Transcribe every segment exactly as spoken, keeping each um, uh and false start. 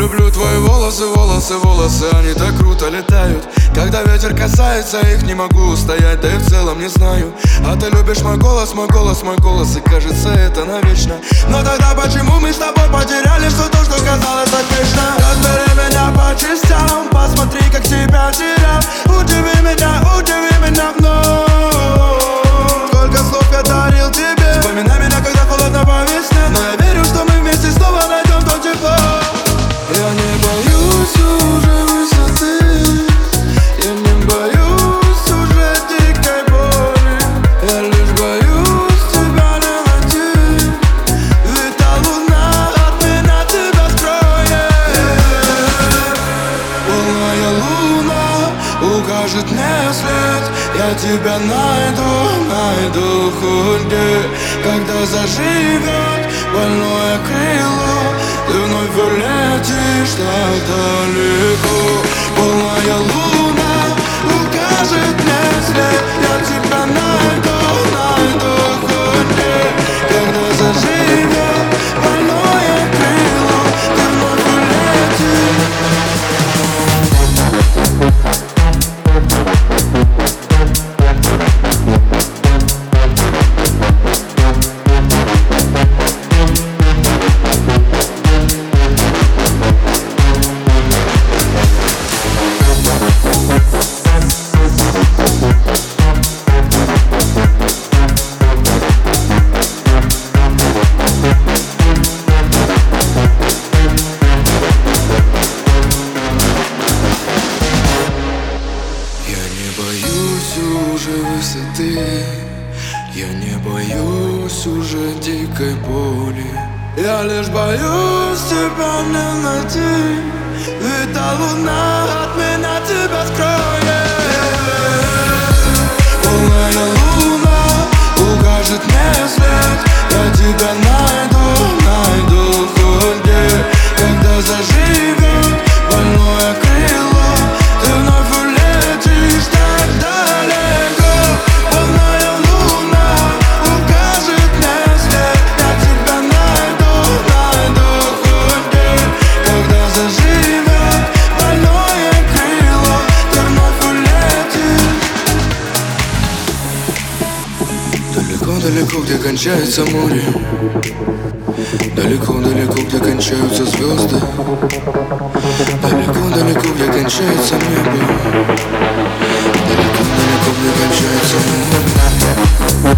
люблю твои волосы, волосы, волосы, они так круто летают. Когда ветер касается их, не могу устоять, да и в целом не знаю. А ты любишь мой голос, мой голос, мой голос, и кажется это навечно. Но тогда почему мы с тобой потеряли все то, что казалось так вечно? Разбери меня по частям, посмотри, как себя терял. Удиви меня, удиви меня вновь. Сколько слов я дарил тебе, вспоминай меня, когда холодно по весне. Но я верю, что мы вместе снова найдем то тепло. Я не боюсь уже высоты, я не боюсь уже дикой боли. Я лишь боюсь тебя не найти, ведь та луна от меня тебя скроет. Полная луна укажет мне след, я тебя найду, найду хоть где. Когда заживет больное крыло, ты вновь улетишь так далеко. Полная луна укажет мне след, я тебя найду, найду хоть где. Когда заживет больное крыло, ты вновь улетишь. Я не боюсь уже дикой боли. Я лишь боюсь тебя не найти, ведь та луна от меня тебя скроет. Полная луна укажет мне след, я тебя найду, найду хоть где. Когда заживет больное крыло, ты вновь улетишь так далеко. Полная луна укажет мне след, я тебя найду, найду хоть где. Когда заживет больное крыло, ты вновь улетишь. Далеко-далеко, где кончается море, далеко-далеко, где кончаются звезды, далеко-далеко, где кончается небо, далеко-далеко, где кончается море.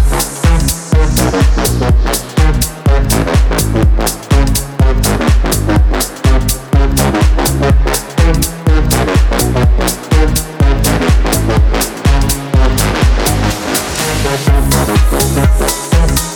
We'll be right back.